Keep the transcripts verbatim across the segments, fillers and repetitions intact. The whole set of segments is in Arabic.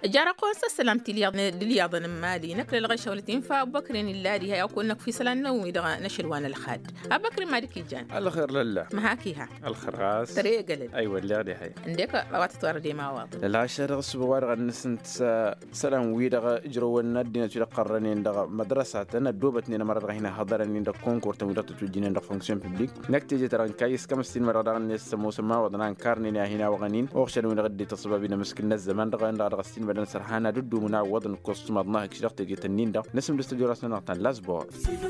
جارة قوس سلامتي الياض للياض مالي نكر الغشة ولتين فبكرين اللادي هيا وكونك في سلام نومي دغا نشلوان الخاد أبكر مالك جان الخير لله مهاكيها الخراس طريقة قلل ايوه اللي غادي حي عندك وقت توار دي ما واضح العشرة صبوار غن سنت سلام ويدغا اجرو الندينا تلا قرنين دغا مدرسة انا دوبتني مرة هنا حضرني دغ كونكور تمودة تجينا دغ فونكسيون بوبليك نكتيجي تران كايس كم سنين مرة دغا نس موسما ودنا كارني هنا وغنين وخشن من غدي تصبابينا مسكنا الزمان دغا دغا سنين بدن سرحانا ددو منا ودن كوست مضنا كشرت تجي تنين دغ نسم دستجو راسنا نقطن لاسبو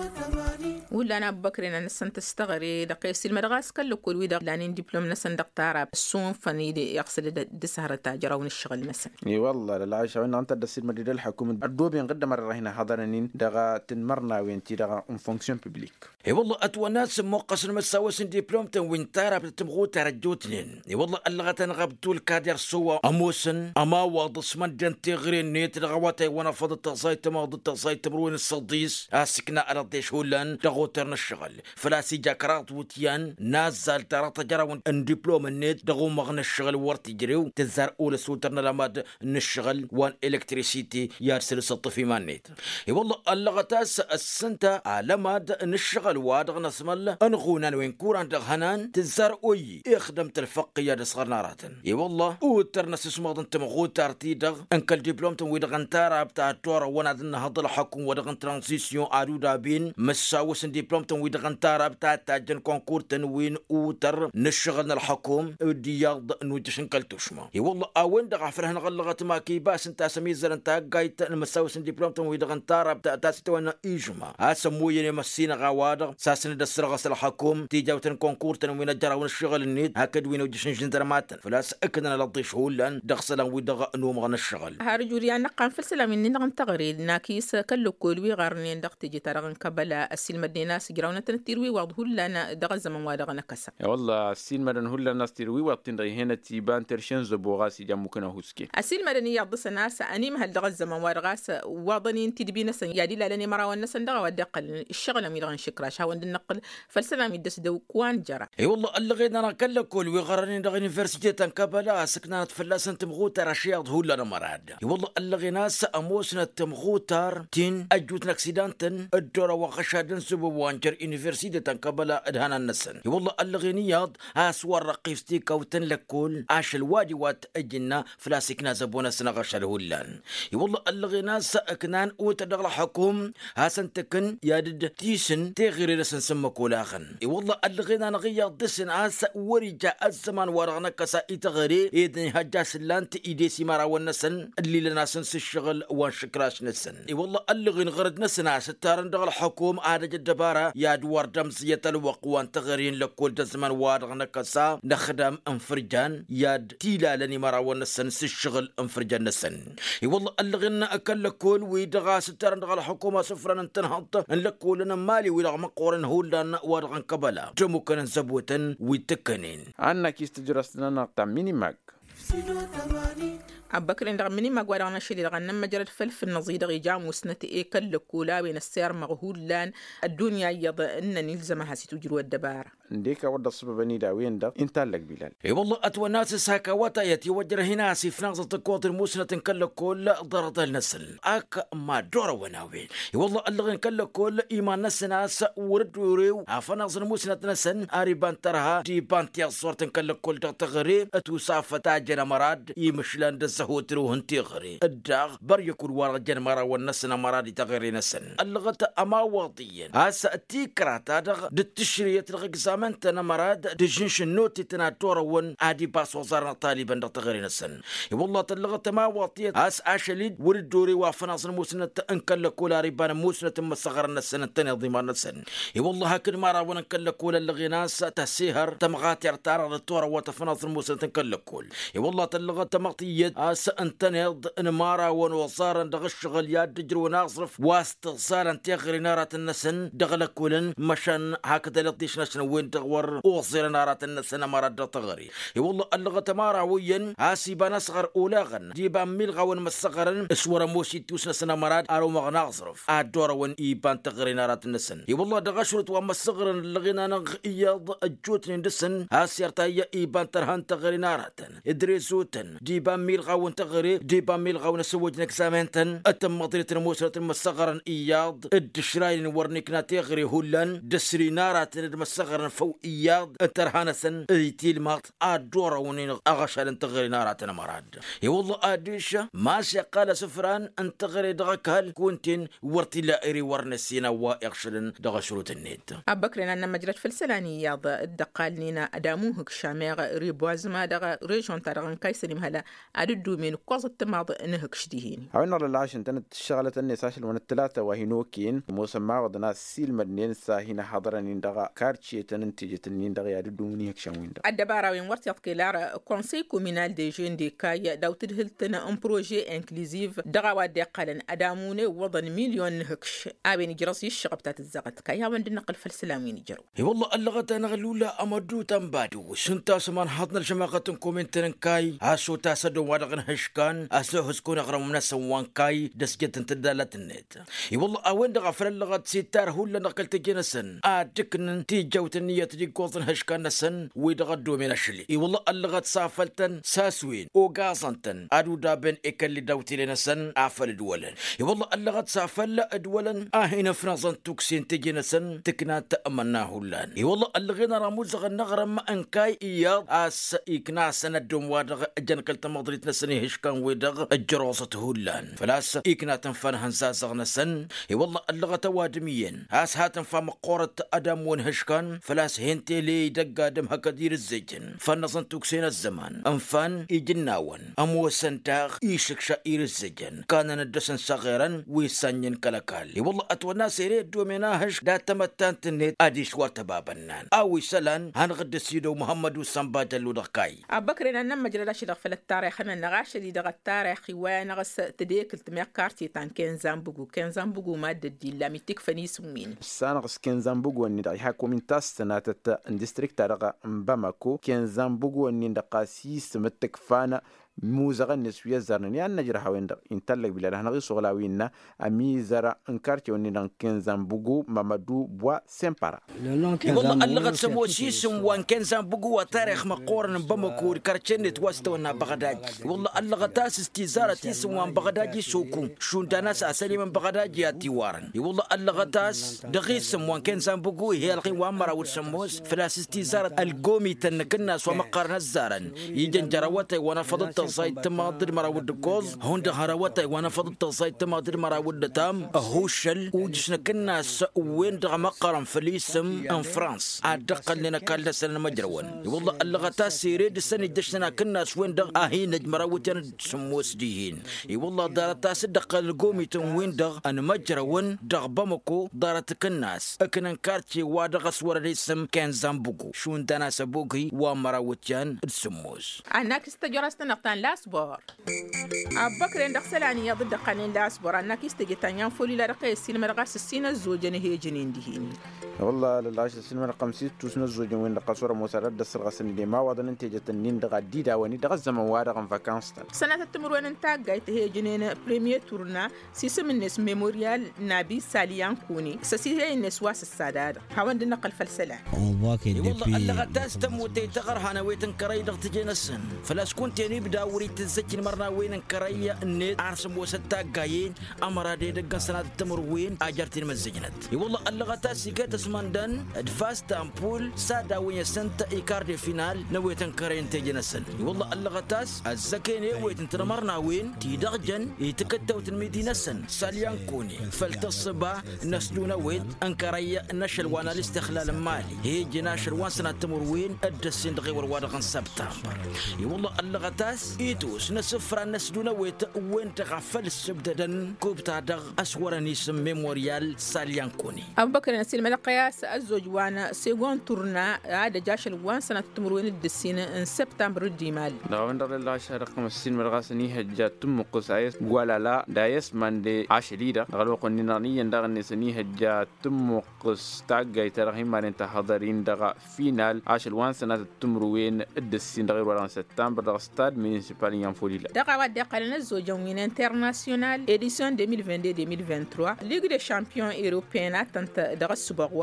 ولا أنا بكرين أنا سنت استغري دقيس المدرسة كله كل ويدا لانين دبلوم نسن دكتورة السون فني دي يقصد دسهرة تاجرة ونشغل مثلا اي والله للعيشة وإن أنت دسير مدير الحكومة الدوبين قد مرة هنا حضرنين دغا تنمرنا وينتي دغا اون فونكسيون بوبليك اي والله اتوا ناس موقس المساوس دبلوم وين تارا بتمغو ترجوتنين اي والله اللغة غبتول كادر سوا اموسن اما واضس من دنتي غرين نيت دغواتي وانا فضل تغزاي تماض تغزاي تمروين الصديس اسكنا على ديش هولان دغوتر الشغل فلاسي جاكرات وتيان نازل ترى تجرى ان دبلوم النت دغو مغنى الشغل ورتي جريو تزار اول سوترنا لماد نشغل وان الكتريسيتي يارسل سط في مانيت اي والله اللغة تاس السنتا على ماد نشغل وادغ نسمل انغونا وين كوران دغهنان تزار اوي يخدم تلفقيا دصغر ناراتن اي والله وترنا سسمغ انت مغو تارتي دغ انك الدبلوم ويدغن تارا بتاع تورا وانا دنا هضل حكم ودغن ترانزيسيون ارو دابين مساوس دبلوم ويدغن تارا بتاع تاجن كونكور تنوين اوتر نشغلنا الحكوم دياض نوجشن كلتوشما اي والله اوين دغ فرهن غلغت ما كي باس انت سميزر انت قايت المساوس دبلوم ويدغن تارا بتاع تاسيتونا ايجما اسموي مسينا غوادغ ساسن دسرغس الحكوم تيجاوتن كونكور تنوين جرا ونشغل النيت هكذا وين وجشن جندرماتن فلاس اكدنا لطيش هولان دغسلا ويدغ نوم غنشغل هارجوري أنا قام في السلام إني نغم تغري ناكيس كله كلوي غارنين دق تجي ترغن كبلا السلم مدينة سجراونا تنتيروي وضهول لنا دغ الزمن وادغنا كسر يا والله السين مدن هولا ناس تروي وقتين هنا تيبان ترشن زبوغاسي جام ممكن هوسكي السلم مدني يضس ناس أني مهل دغ الزمن وادغاس وضنين تدبي ناس يادي لاني مرا والناس دغ ودقل الشغل ميدغن شكراش هاون النقل فالسلام يدس دو كوان جرا اي والله اللغينا انا كله كلوي غارنين دغ يونيفرسيتي كبلا سكنات فلاسن تمغو تراشياض هولا مراد اي والله اللغينا ساموسنا تمغو تار تين اجوت اكسيدانتن الدورة وخشادن سبب وانجر يونيفرسيتي كبلا ادهانا النسن اي والله اللغينياض اسوار رقيفتي كوتن لكل عاش الوادي وات اجنا فلاسكنا زبونا سنغش الهولان اي والله اللغينا ساكنان وتدغل حكوم هاسن تكن يادد تيسن تغيري لسن سمكولاخن اي والله اللغينا نغيض دسن اسا ورجا الزمان ورغنا كسا يتغري اذن هجاس لانت ايدي سيمارا والنسن اللي لنا سنس الشغل وان شكراش نسن اي والله اللغين غرد نسنا ستارن دغل حكوم عاد جدبارة يا دوار دمزية الوق وان تغرين لكل دزمان وارغنا كسا نخدم انفرجان ياد تيلا لني مرا والنسن الشغل انفرجان نسن اي والله اللغين اكل لكل ويدغا ستارن دغل حكومة سفرا انتنهض ان لكل مالي ويلغ مقورن هولان وارغن كبلا جمو كان زبوتن ويتكنين عنا كيس تجرسنا نقطع ميني ماك أبكر إن رغم مني ما قوار أنا شيء رغم مجرد فلف النظير غيجام وسنتي إيه كل كولا بين السير مغهول لان الدنيا يض إن نلزمها ستجرو الدبار ديك ود الصببني داوين ده انت لك بلال اي والله اتوا ناس ساكا وتا يتوجر هنا سي في نغزة الكوت الموسنة كل كل ضرط النسل اك ما دور وناوين اي والله اللغين كل كل ايمان ناس ناس ورد وريو عفنغز الموسنة نسن اريبان ترها دي بانتيا صورت كل كل تغري اتو صافة تاجنا مراد يمشلان دزهوترو هنتي غري الداغ بر يكون ورا جن مرا والنسن مراد تغري نسن اللغة اما واضيا هسا تيكرا تادغ دتشرية الغزام من تنا مراد دجنش النوتي تنا تورون عادي باس وزارنا طالبا دغري نسن والله اللغة ما واطية اس اشليد ورد دوري وافناص الموسنة انكل كولا ريبان موسنة مصغر النسن التاني ضمان النسن والله هكذا ما راون انكل كولا اللغيناس تسيهر تمغاتير تارا التورا وتفناص الموسنة انكل كول والله اللغة تمغطية اس انتنهض ان ما راون وصار دغ الشغل ياد دجرو ناصرف واستغسالا تغري نارة النسن دغل كولن مشان هكذا لطيش نشن وين تغور وصير نارات النسنة مرد تغري والله اللغة ماراويا هاسيبا نصغر أولاغن جيبا ملغا ونمسغرن اسورا موشي توسنا سنة مراد أرو مغنا أصرف أدورا ون إيبان تغري نارات النسن والله دغشرت ومسغرن اللغينا نغ إياض الجوت ندسن هاسيرتا إيا إيبان ترهان تغري نارات إدريسوتن جيبا ملغا غاون تغري ديبا ميل غاون سوجنك سامنتن أتم مطرية الموسرة المصغرا إياض الدشراين ورنك ناتيغري هولان دسري نارات المصغرا فو إياض الترهانسن ايتيل مات أدورا ونين أغشال تغري نارات مراد يا والله أديشة ما قال سفران أن تغري دغكال كونتين ورتي لا إري ورنسينا وإغشلن دغشروت النت أبكرنا أن مجرد فلسلاني ياض الدقالنينا أداموهك شاميغ ريبوازما دغ ريجون تارغن كايسني مهلا أدو من قوز التماض إنهك شديهين عونا للاش انتن تشغلت النساش من الثلاثة وهينوكين موسم وضنا سيل مدنين ساهنا حضرن دغا كارتشي تنتيجة النين دغا يدو منيك شاوين دغا الدبارة وين ورتيط كيلار كونسي كومينال دي جون دي كاي داو تدهلتنا ام بروجي انكليزيف دغا وادي قالن أداموني وضن مليون نهكش أبين جرسي الشغب تات الزغت كاي هاون دي نقل فلسلامين يجرو اي والله اللغة انا غلولا امدو تنبادو سنتا سمان حطنا الجماعة كومنتن كاي اسو تاسدو وادغن هشكان اسو هسكون اغرم مناس وان كاي دسجت انتدالات النت اي والله اوين دغا فر اللغة سيتار هولا نقلت جنسن ادكن تي جوت النية تجي قوضن هشكان نسن ويدغدو من الشلي اي والله اللغة سافلتن ساسوين او غازنتن ادو دابن اكل دوتي لنسن افل دولن اي والله اللغة سافل ادولن اهين فرنسان توكسين تجي نسن تكنا تأمنا هولان اي والله اللغينا راموز غنغرم انكاي اياض اس ايكنا سندوم وادغ جنكل تمضريت نسني هشكان ويدغ الجروسة هولان فلاس ايكنا تنفان هنساسغ نسن اي والله اللغة وادميين اس هاتن فمقورة ادم ون هشكان فلاس هنتي لي دقا دم هكدير الزيجن فنصن توكسين الزمان انفان ايجناون امو سنتاغ ايشك شائر الزيجن كان ندسن صغيرا ويسانين كالكال اي والله اتونا سيري دومينا هش دا تمتان تنيت ادي شوار تبابنان او سلان هنغد سيدو محمد وسامبا جلو دقاي أبكرنا أن مجرد شيء في التاريخ أنا نغاش اللي دغ التاريخ ونغس تديك التمية كارتي تان كان زامبوغو كان زامبوغو مادة دي لا ميتك فني سمين سانغس كان زامبوغو اني دغ حكو من تاستنا تت ديستريكت تارغ باماكو كان زامبوغو اني دقاسيس متكفانا موزغا نسويا زرن يعني نجرا هاوين انتلك بلا هنغي صغلاوينا امي زرا انكارتي وني دان كان زامبوغو مامادو بوا سيمبارا والله اللغة سمو سيسم وان كان زامبوغو تاريخ مقورن بمكو كارتشنت واستونا بغداد والله اللغة تاس استزارة تيسم وان بغداد سوكو شون داناس اسالي من بغداد ياتي وارن والله اللغة تاس دغيسم وان كان زامبوغو هي القي وامرا والسموس فلاس استزارة القومي تنكنا سو مقارن الزارن يجن جراوتي وانا فضلت تصايد تماطر مراود كوز هون هراوتي وانا فضلت تصايد تماطر مراود تام هوشل وجسنا كنا وين دغ مقرن فليسم ان فرانس ادقل لنا كال سنه مجرون والله اللغه تاسيري دسني دشنا كنا وين دغ اهي نج مراوتن سموس ديهين اي والله دارت تصدق القومي وين دغ انا مجرون دغ بمكو دارت كناس اكن كارتي وادغ صور اسم كان زامبوغو شون دانا سبوغي ومراوتن سموس انك استجرست نقطان لاسبور أبكر عندك سلاني ضد قانين لاسبور أنك استجتان ينفولي لرقي السينما رقاس السينة الزوجين هي جنين دهيني والله للاش السينما رقم ست توسنا الزوجين وين دقا صورة مسارات دسر غسن دي ما وضن انتجة النين دقا ديدا وني دقا الزمن وارغن فاكانس سنة التمر وين انتاق قايت هي جنين بريمير تورنا سيسم الناس ميموريال نابي ساليان كوني سسي هي الناس واس السادات هاون دي نقل فلسلة والله اللغة تاستم وتيتغر هانا ويتن كراي دغ تجينا السن فلاس كنت يعني بدا وريت تزكي مرنا وين كراي النت عرسم وستا قايين امر دي دغ سنة التمر وين اجرتين مزجنت والله اللغة تاسي كات اسمندن ادفاست امبول سادا وين سنت ايكاردي فينال نويتن كراي تجينا السن والله اللغة تاس الزكيني ويتن تمرنا وين تيدغجن يتكتو المدينة سن ساليان كوني فلتصبا نسدونا وين انكراي نشل وانا الاستخلال المالي هي جناشر وان سنة التمر وين ادسين دغي وروادا سبتمبر والله اللغة تاس إيتوس نسفر الناس دون ويت وين تغفل السبدن كوبتا دغ أسورا نيسم ميموريال ساليان كوني أبو بكر نسيل ملقياس الزوج وانا سيغون تورنا هذا جاش الوان سنة تمروين الدسين ان سبتمبر الديمال لا وندر الله شهر رقم السين مرغاسني هجا تم قصايس ولا لا دايس من دي عشريدا غلو قننا ني ندغ نسني هجا تم قص تاغاي ترهي ما انت حاضرين دغ فينال عشر وان سنة تمروين الدسين دغ ولا سبتمبر دغ ستاد ميونسيبال ينفولي دغ وا دقل نزوج وين انترناسيونال اديسيون ألفين واثنين ألفين وثلاثة وعشرين ليغ دي شامبيون اوروبيان تنت دغ السبغوا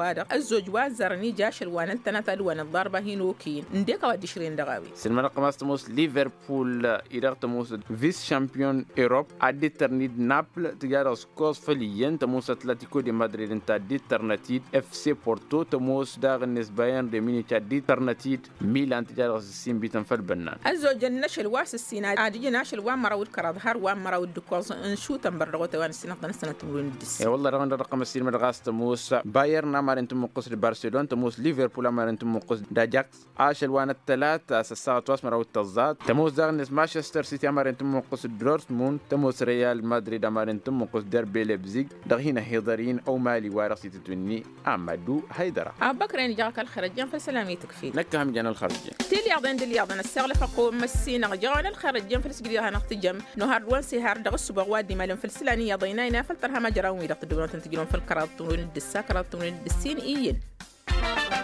الصوادق الزوج وازرني جاش الوان التنات الوان الضربة هينوكين نديك ودي شرين دغاوي سلمان قماس تموس ليفربول إدارة تموس فيس شامبيون إوروب عدي ترنيد نابل تجارة سكوس فليين تموس أتلتيكو دي مدريد انت دي ترنتيد اف سي بورتو تموس داغ النسبايان دي ميني دي ترنتيد ميلان تجارة السين بيتن فالبنان الزوج النش الواس السينا عادي ناش الوان مراود كرادهار وان مراود دكوز انشو تنبرغوت وان السنة قدنا السنة تمرون الدس يا والله رغم رقم السين مرغاس تموس بايرن أمر انتم مقصد برشلونة تموس ليفربول أمر انتم مقصد داجاكس عاش الوان الثلاث أساسات تواس مراود تزاد تموس داغ النس مانشستر سيتي أمر انتم مقصد دورتموند تموس ريال مدريد أمر انتم مقصد ديربي ليبزيغ دغينا هيدرين أو مالي وارسي تتوني أمدو هيدرا أبكرين جاك الخرجين فالسلاميتك فيه نكهم جانا الخرجين تيلي عضين دلي عضين السغل فقو مسينا جانا الخرجين فالسجديها نختجم نهار وانسي هار دغس بغوادي مالن فالسلانية ضيناينا فالترها مجراومي دغت الدبنات تنتجلون في الكرات طولون الدسا كرات طولون الدسين إيين